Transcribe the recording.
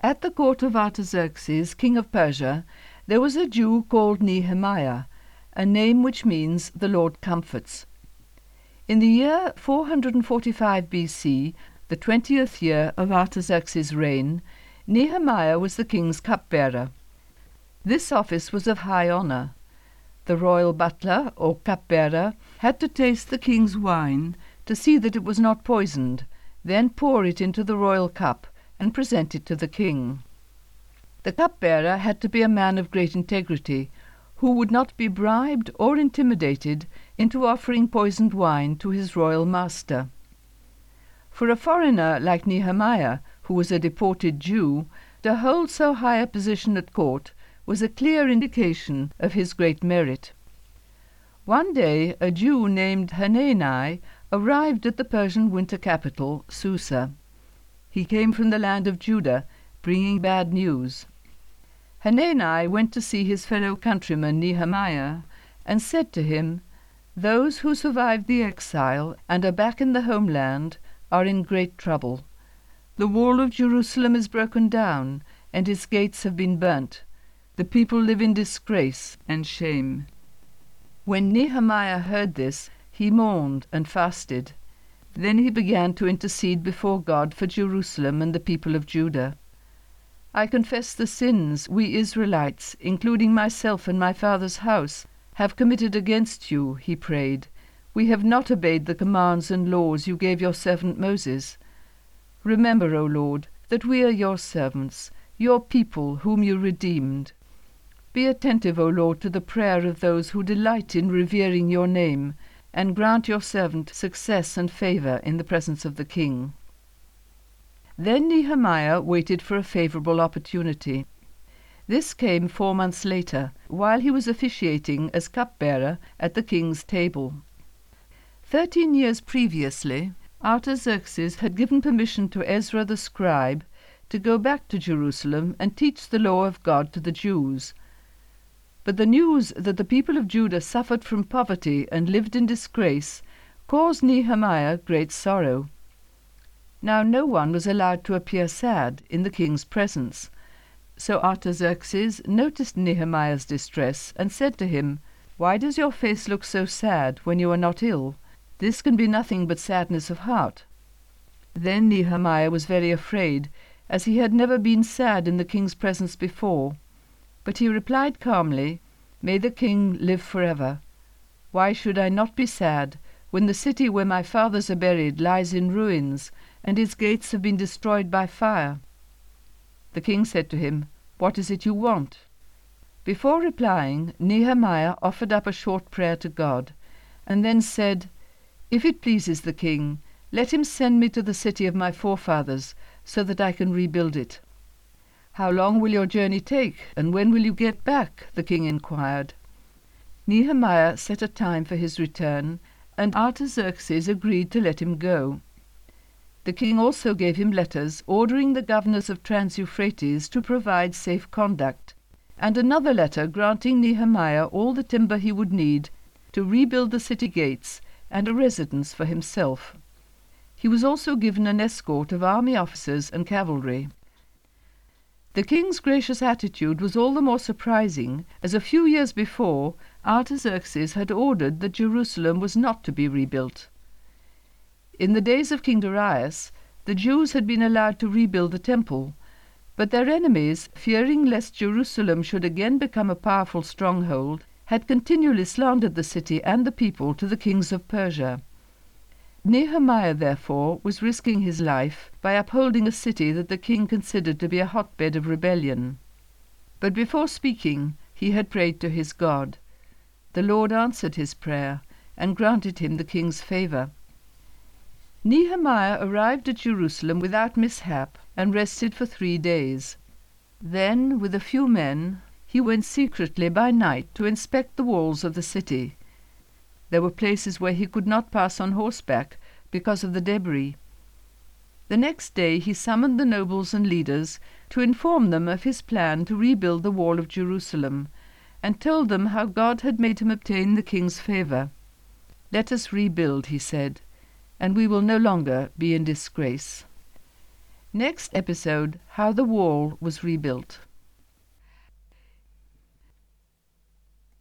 At the court of Artaxerxes, king of Persia, there was a Jew called Nehemiah, a name which means "the Lord comforts." In the year 445 BC, the 20th year of Artaxerxes' reign, Nehemiah was the king's cupbearer. This office was of high honor. The royal butler, or cupbearer, had to taste the king's wine to see that it was not poisoned, then pour it into the royal cup and present it to the king. The cupbearer had to be a man of great integrity, who would not be bribed or intimidated into offering poisoned wine to his royal master. For a foreigner like Nehemiah, who was a deported Jew, to hold so high a position at court was a clear indication of his great merit. One day a Jew named Hanani arrived at the Persian winter capital, Susa. He came from the land of Judah, bringing bad news. Hanani went to see his fellow countryman Nehemiah, and said to him, "Those who survived the exile and are back in the homeland are in great trouble. The wall of Jerusalem is broken down, and its gates have been burnt. The people live in disgrace and shame." When Nehemiah heard this, he mourned and fasted. Then he began to intercede before God for Jerusalem and the people of Judah. "I confess the sins we Israelites, including myself and my father's house, have committed against you," he prayed. "We have not obeyed the commands and laws you gave your servant Moses. Remember, O Lord, that we are your servants, your people whom you redeemed. Be attentive, O Lord, to the prayer of those who delight in revering your name, and grant your servant success and favor in the presence of the king." Then Nehemiah waited for a favorable opportunity. This came 4 months later, while he was officiating as cupbearer at the king's table. 13 years previously, Artaxerxes had given permission to Ezra the scribe to go back to Jerusalem and teach the law of God to the Jews. But the news that the people of Judah suffered from poverty and lived in disgrace caused Nehemiah great sorrow. Now no one was allowed to appear sad in the king's presence. So Artaxerxes noticed Nehemiah's distress and said to him, "Why does your face look so sad when you are not ill? This can be nothing but sadness of heart." Then Nehemiah was very afraid, as he had never been sad in the king's presence before. But he replied calmly, "May the king live forever. Why should I not be sad when the city where my fathers are buried lies in ruins, and its gates have been destroyed by fire?" The king said to him, "What is it you want?" Before replying, Nehemiah offered up a short prayer to God, and then said, "If it pleases the king, let him send me to the city of my forefathers, so that I can rebuild it." "How long will your journey take, and when will you get back?" the king inquired. Nehemiah set a time for his return, and Artaxerxes agreed to let him go. The king also gave him letters ordering the governors of Trans-Euphrates to provide safe conduct, and another letter granting Nehemiah all the timber he would need to rebuild the city gates and a residence for himself. He was also given an escort of army officers and cavalry. The king's gracious attitude was all the more surprising, as a few years before Artaxerxes had ordered that Jerusalem was not to be rebuilt. In the days of King Darius, the Jews had been allowed to rebuild the temple, but their enemies, fearing lest Jerusalem should again become a powerful stronghold, had continually slandered the city and the people to the kings of Persia. Nehemiah, therefore, was risking his life by upholding a city that the king considered to be a hotbed of rebellion. But before speaking, he had prayed to his God. The Lord answered his prayer and granted him the king's favor. Nehemiah arrived at Jerusalem without mishap and rested for 3 days. Then, with a few men, he went secretly by night to inspect the walls of the city. There were places where he could not pass on horseback because of the debris. The next day he summoned the nobles and leaders to inform them of his plan to rebuild the wall of Jerusalem, and told them how God had made him obtain the king's favor. "Let us rebuild," he said, "and we will no longer be in disgrace." Next episode, how the wall was rebuilt.